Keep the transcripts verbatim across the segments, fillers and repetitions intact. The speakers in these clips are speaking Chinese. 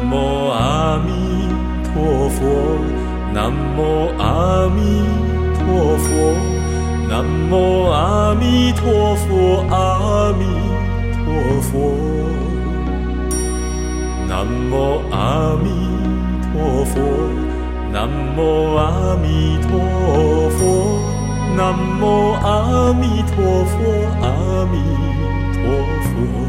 无阿弥陀佛，南无阿弥陀佛，南无阿弥陀佛，阿弥陀佛，南无阿弥陀佛，南无阿弥陀佛，南无阿弥陀佛，阿弥陀佛，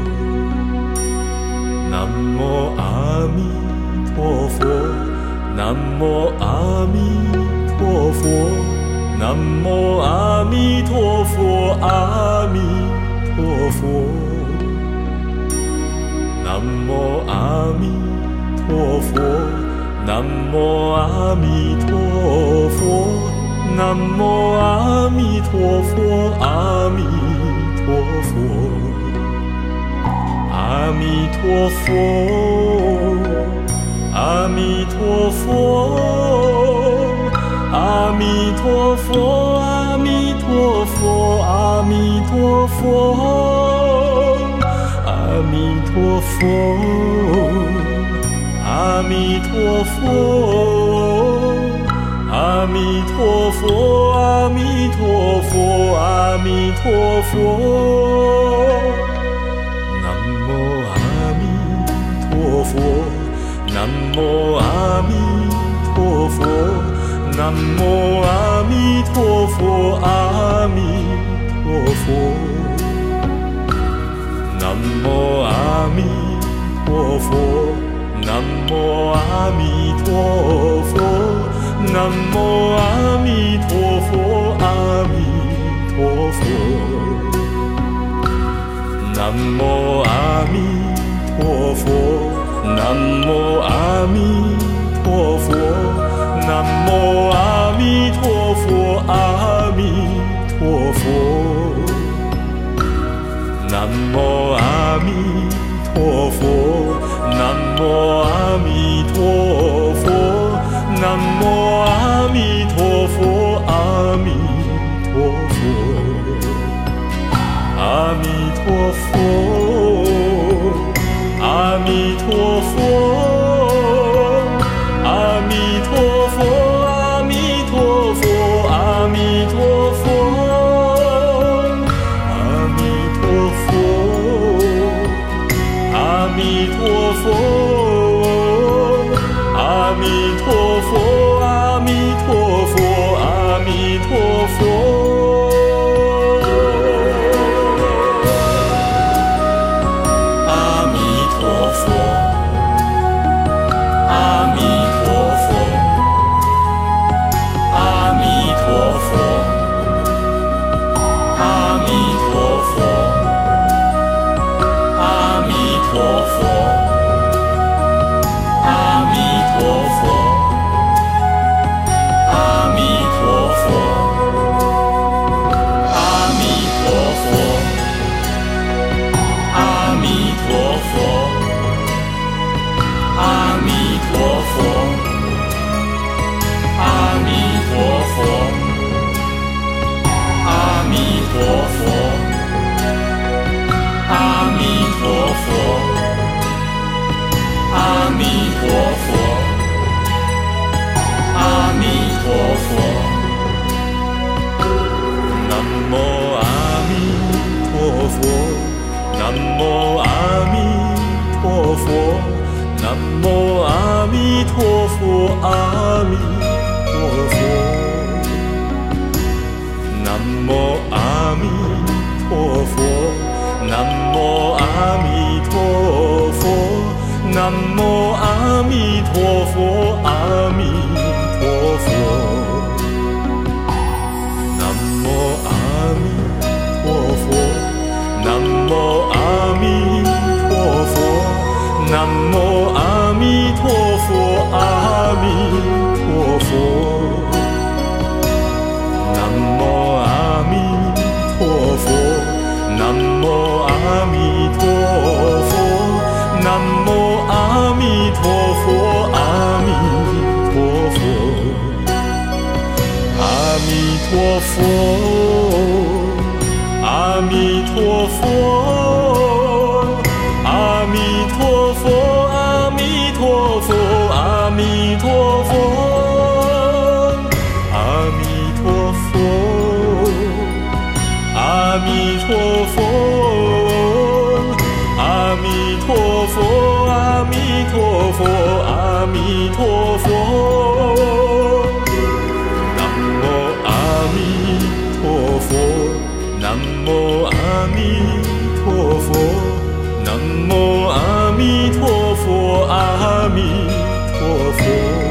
南无阿弥陀佛，南无阿弥陀佛，南无阿弥陀佛，阿弥陀佛，南无阿弥陀佛，南无阿弥陀佛，南无阿弥陀佛，阿弥陀佛，阿弥陀佛，阿弥陀佛，阿弥陀佛，阿弥陀佛，阿弥陀佛，阿弥陀佛，阿弥陀佛，阿弥陀佛，阿弥陀佛，阿弥陀佛，南无阿弥陀佛，南无阿弥陀佛，南无阿弥陀佛，阿弥陀佛，南无阿弥陀佛，南无阿弥陀佛，南无阿弥陀佛，阿弥陀佛，南无阿弥陀佛，南无阿弥陀佛，南无阿弥陀佛，阿弥陀佛，南无阿弥陀佛，南无阿弥陀佛，南无阿弥陀佛，阿弥陀佛，阿弥陀佛，阿弥陀佛，阿弥陀佛，阿弥陀佛，阿弥陀佛，阿弥陀佛，阿弥陀佛，阿弥陀佛，阿弥陀佛，阿弥陀佛。南无阿弥陀佛，南无阿弥陀佛，阿弥陀佛，南无阿弥陀佛，南无阿弥陀佛，南无阿弥陀佛，阿弥陀佛，南无阿弥陀佛，南无阿弥陀佛，南无阿弥陀佛，阿弥陀佛，南无阿弥陀佛，南无阿弥陀佛，南无阿弥陀佛，阿弥陀佛，阿弥陀佛。阿弥陀佛，阿弥陀佛，阿弥佛，阿弥陀佛。南无阿弥陀佛，南无阿弥陀佛，南无阿弥陀佛，阿弥陀佛。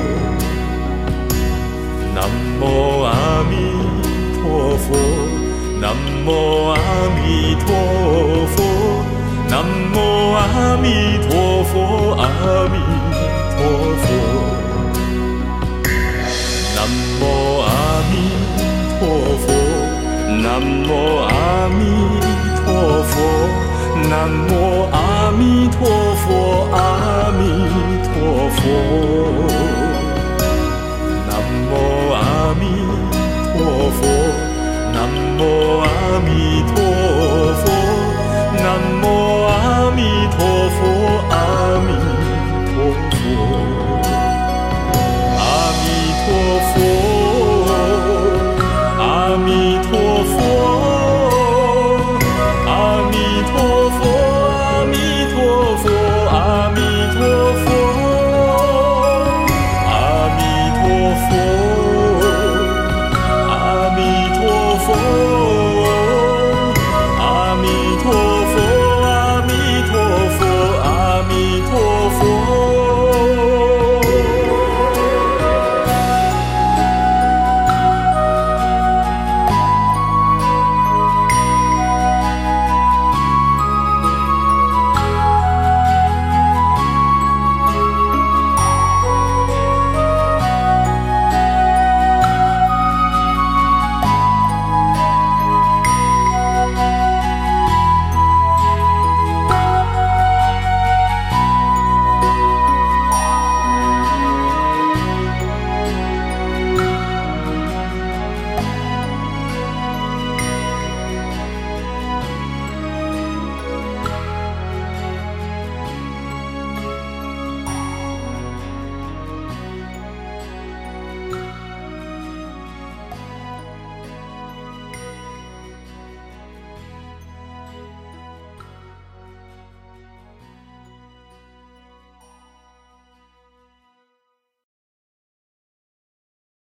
南无阿弥陀佛，南无阿弥陀佛，南无阿弥陀佛，阿弥陀佛。南无阿弥陀佛，南无阿弥陀佛，南无